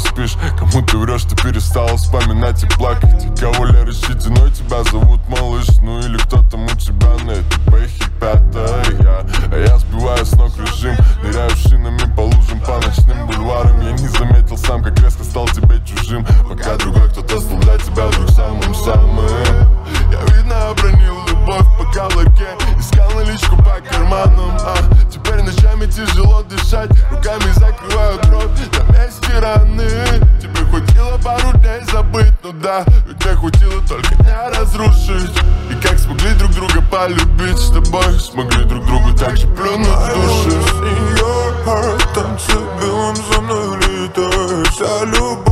спишь. Кому ты врешь, ты перестала вспоминать и плакать. И кого Лера Щетиной тебя зовут малыш. Ну или кто там у тебя на этой бэхе пятая. А я сбиваю с ног режим, ныряю шинами по лужам, по ночным бульварам. Я не заметил сам, как резко стал тебе чужим. Пока другой кто-то стал для тебя вдруг самым-самым. Я, видно, обронил любовь по каблуке, искал наличку по карманам. Теперь ночами тяжело дышать, руками закрываю кровь на месте раны. Тебе хватило пару дней забыть, ну да, ведь мне хватило только не разрушить. И как смогли друг друга полюбить с тобой, смогли друг другу так же плюнуть в души. Танцы белым за мной летает вся любовь.